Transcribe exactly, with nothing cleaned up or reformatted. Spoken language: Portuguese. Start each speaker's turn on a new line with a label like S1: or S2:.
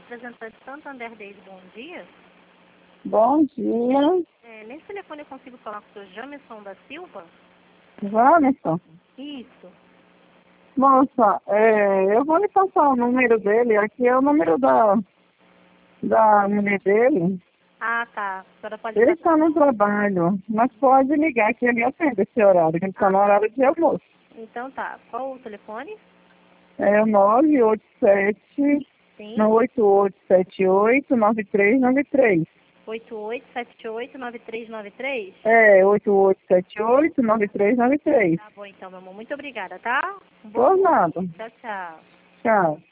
S1: representante Santander desde bom dia.
S2: Bom dia.
S1: É, nesse telefone eu consigo falar com o senhor Jamerson da Silva?
S2: Jamerson.
S1: Isso.
S2: Moça, é, eu vou lhe passar o número dele. Aqui é o número da, da mulher dele.
S1: Ah, tá. A senhora pode
S2: Ele
S1: passar.
S2: está no trabalho, mas pode ligar que ele atende esse horário, que ele está
S1: Ah.
S2: no horário de almoço.
S1: Então tá. Qual o telefone?
S2: É o nove oito sete,
S1: Sim.
S2: não, oito oito sete oito, nove três nove três.
S1: oito oito sete oito nove três nove três?
S2: É, oito oito sete oito, nove três nove três.
S1: Tá bom então, meu amor. Muito obrigada, tá? Um bom
S2: Por nada.
S1: dia. Tchau, tchau.
S2: Tchau.